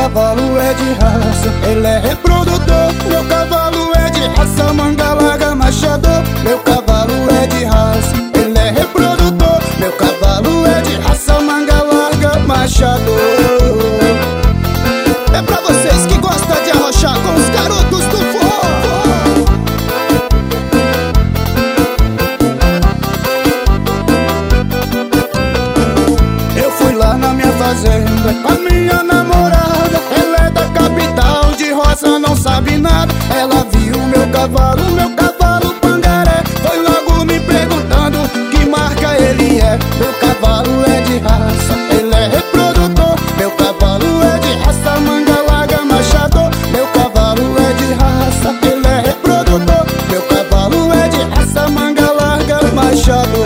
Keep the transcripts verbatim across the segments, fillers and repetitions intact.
cavalo é de raça, ele é reprodutor. Meu cavalo é de raça, manga larga, machador. Meu cavalo é de raça, ele é reprodutor. Meu cavalo é de raça, manga larga, machador. É pra vocês que gostam de arrochar com os garotos do forró. Eu fui lá na minha fazenda, a minha namorada, ela é da capital, de roça não sabe nada. Ela viu meu cavalo, meu cavalo pangaré, foi logo me perguntando que marca ele é. Meu cavalo é de raça, ele é reprodutor. Meu cavalo é de raça, manga larga, machador. Meu cavalo é de raça, ele é reprodutor. Meu cavalo é de raça, manga larga, machador.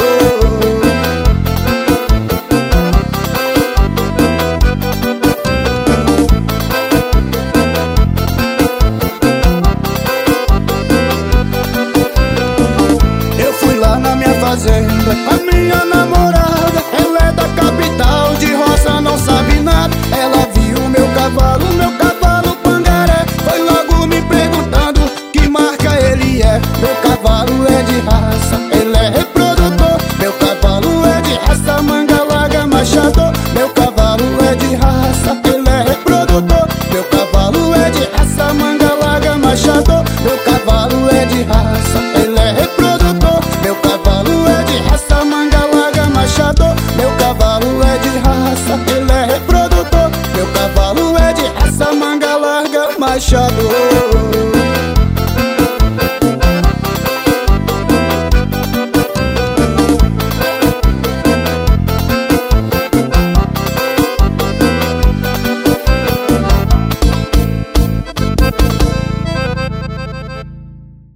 Fazenda, a minha namorada, ela é da capital, de roça não sabe nada. Ela viu meu cavalo, meu cavalo pangaré, foi logo me perguntando que marca ele é. Meu cavalo é de raça, ele é reprodutor. Meu cavalo é de raça, manga larga, machador. Meu cavalo é de raça, ele é reprodutor. Meu cavalo é de raça, manga larga, machador. Meu cavalo é de raça, ele é reprodutor. Meu cavalo é de raça, manga larga, machador. Meu cavalo é de raça, ele é reprodutor. Meu cavalo é de raça, manga larga, machador.